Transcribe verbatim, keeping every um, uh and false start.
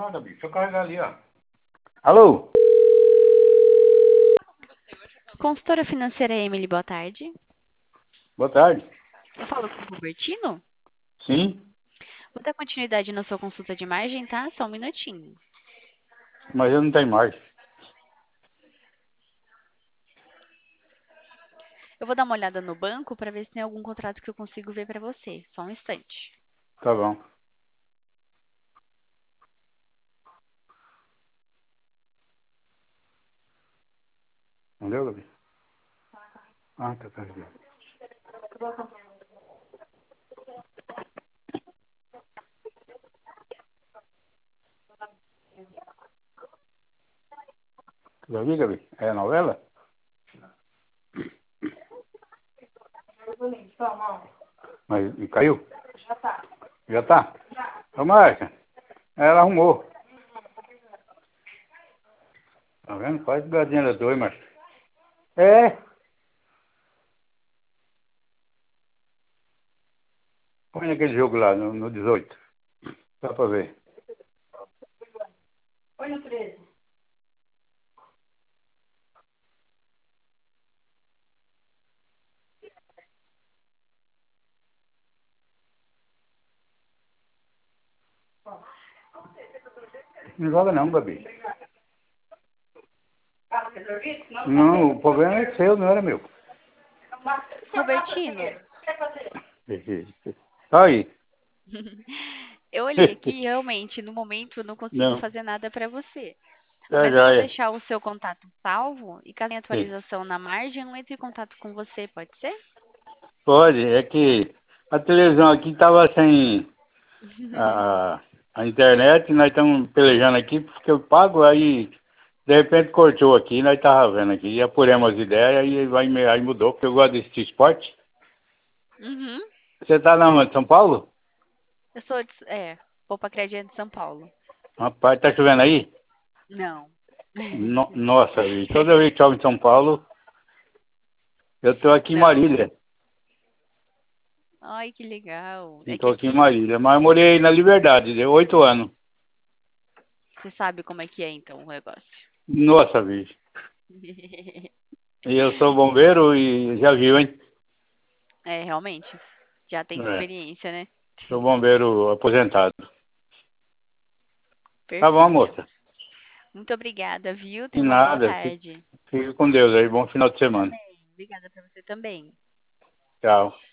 nada, bicho. Deixa eu carregar ali, ó. Alô? Consultora financeira Emily, boa tarde. Boa tarde. Eu falo com o Robertino. Sim, Vou dar continuidade na sua consulta de margem, tá? Só um minutinho. mas eu não tenho mais. Eu vou dar uma olhada no banco para ver se tem algum contrato que eu consigo ver para você. Só um instante. Tá bom. Não deu, Gabi? Ah, tá carregando. Já vi, Gabi? É a novela? Mas e caiu? Já tá. Já tá? Ô, Márcia, ela arrumou. Tá vendo? Quase gadinha da dois, Márcia. É. Põe naquele jogo lá, no, no dezoito. Dá pra ver. Põe no treze. Não joga não, Gabi. Ah, resolvido? Não, Não, o problema é seu, não era meu. Robertino, Tá aí. eu olhei aqui e realmente, no momento, eu não consigo Não, fazer nada para você. tá Mas eu vou joia. deixar o seu contato salvo e caso tenha Sim. atualização na margem, eu entro em contato com você, pode ser? Pode, é que a televisão aqui tava sem a, a internet, nós estamos pelejando aqui porque eu pago, aí de repente cortou aqui, nós tava vendo aqui, e apuramos as ideias, aí, vai, aí mudou, porque eu gosto de assistir esporte. Uhum. Você tá na onde, São Paulo? Eu sou de, é, Poupa Crédito de São Paulo. Rapaz, tá chovendo aí? Não. No, nossa, bicho, toda vez que chove em São Paulo, eu tô aqui em Não. Marília. Ai, que legal. Eu É que tô aqui em aqui, Marília, mas eu morei na Liberdade, deu oito anos. você sabe como é que é, então, o negócio. Nossa, bicho. E eu sou bombeiro e já viu, hein? É, realmente. Já tem É, experiência, né? sou bombeiro aposentado. Tá bom, Perfeito. moça. Muito obrigada, viu? De Tenha uma boa nada. Fique tarde. fique com Deus aí. Bom final de semana. Amém. Obrigada para você também. Tchau.